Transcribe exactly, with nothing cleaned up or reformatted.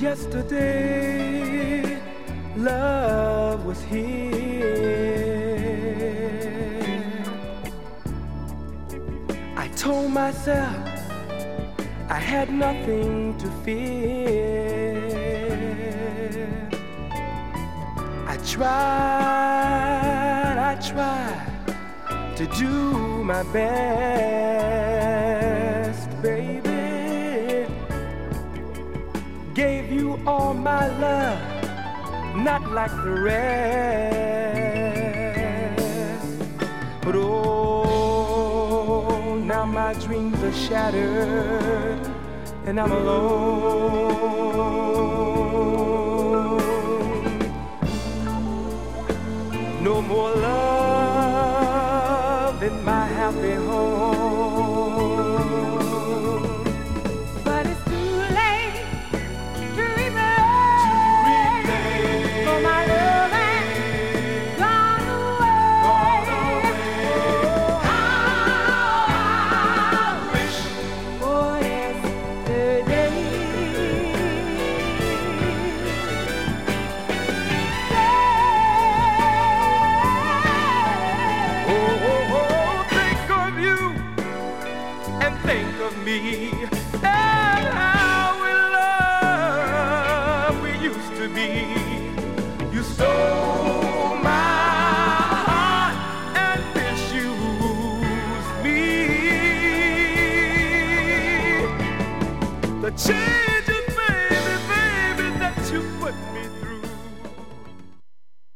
Yesterday, love was here. I told myself I had nothing to fear. I tried, I tried to do my best, baby. Gave you all my love, not like the rest. But oh, now my dreams are shattered and I'm alone. No more love in my happy home. Change.